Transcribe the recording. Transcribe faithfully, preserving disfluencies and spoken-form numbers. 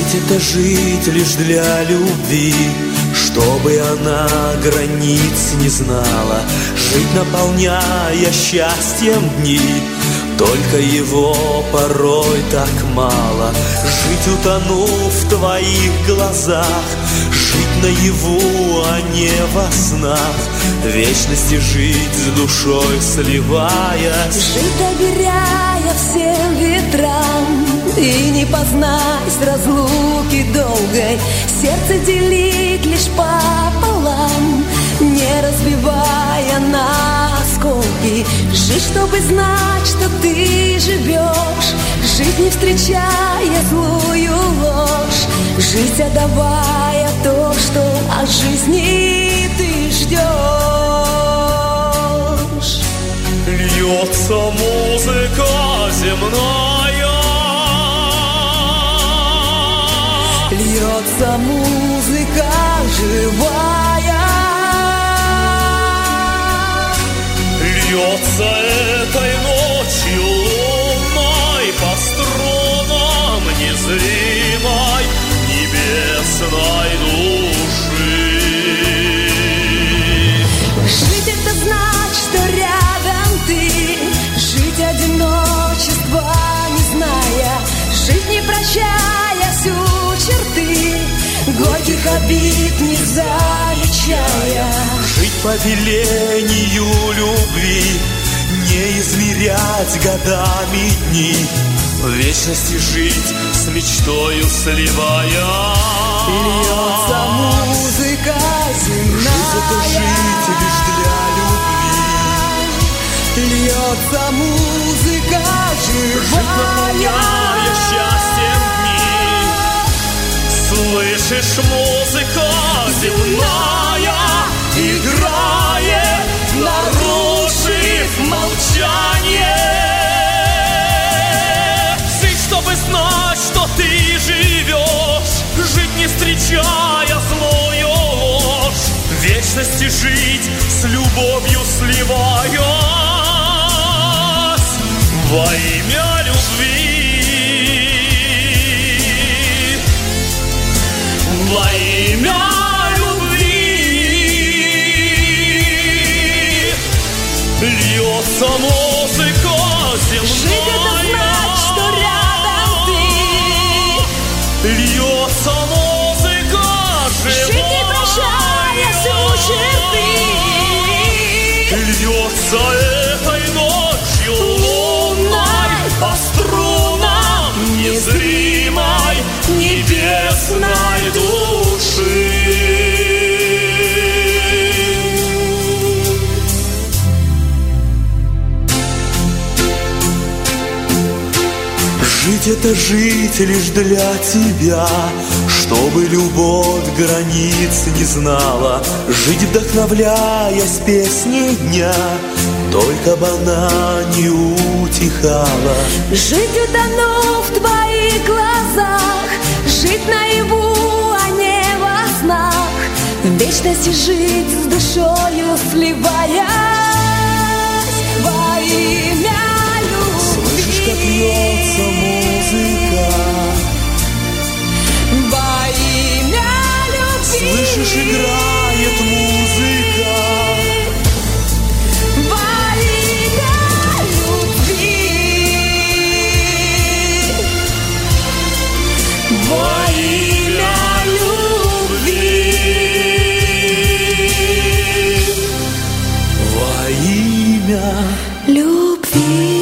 Жить — это жить лишь для любви, чтобы она границ не знала. Жить, наполняя счастьем дни, только его порой так мало. Жить, утонув в твоих глазах, жить наяву, а не во снах, вечности жить с душой сливаясь. Жить, доверяя всем ветрам, и не познать разлуки долгой, сердце делить лишь пополам, не разбивая на осколки. Жить, чтобы знать, что ты живешь, жить, не встречая злую ложь, жить, отдавая то, что от жизни ты ждешь. Льется музыка земная, льется музыка живая, льется этой ночью лунной по струнам незримой небесной души. Жить — это знать, что рядом ты, жить, одиночества не зная, жить, не прощая всю черты, горьких обид не замечая. Жить по велению любви, не измерять годами дни, в вечности жить с мечтою сливая. Льется музыка земная, жить — это жить лишь для любви, льется музыка живая, жить, наполняя счастьем дни. Слышишь, музыка земная играет, нарушив молчание. Жить, чтобы знать, что ты живешь, жить, не встречая злую ложь, в вечности жить с любовью сливаясь во имя любви. Во имя любви льется музыка земная. Жить — это знать, что рядом ты, льется музыка живая. жить, не прощая всю черты, льется этой ночью лунной по струнам незримой небесной души. Жить — это жить лишь для тебя, чтобы любовь границ не знала. Жить, вдохновляясь песней дня, только бы она не утихала. жить, утонув в твоих глазах, жить наяву, а не во снах, в вечности жить с душою сливаясь во имя любви. Слышишь, как льется музыка, во имя любви. слышишь, играет музыка. Во имя любви, во имя любви, Во имя любви.